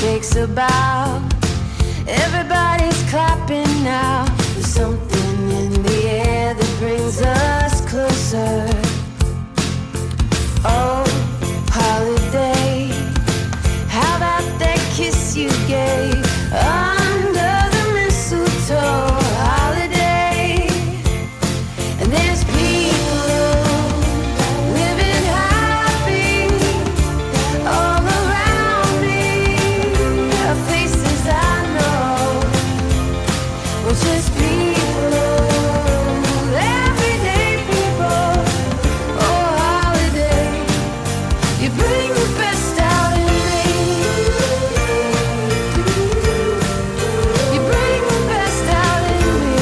takes a bow. Everybody's clapping now. There's something in the air that brings us closer. Oh, holiday, how about that kiss you gave under the mistletoe? Holiday, and there's people living happy all around me. Faces I know, we're just people, everyday people. Oh, holiday, you bring the best out in me. You bring the best out in me.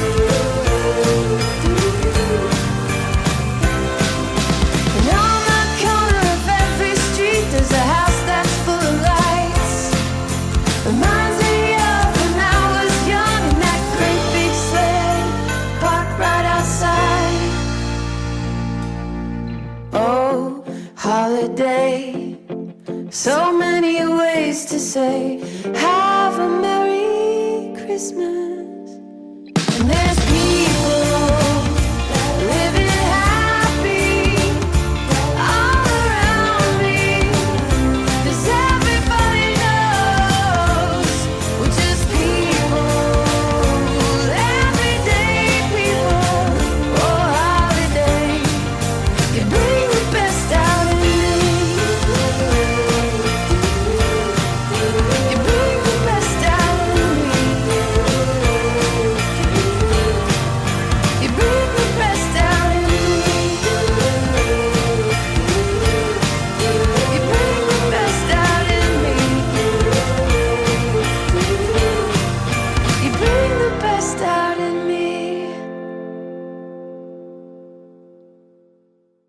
And on the corner of every street there's a house that's full of lights. Reminds me of when I was young and that great big sled parked right outside. Oh, holiday, so many ways to say have a Merry Christmas.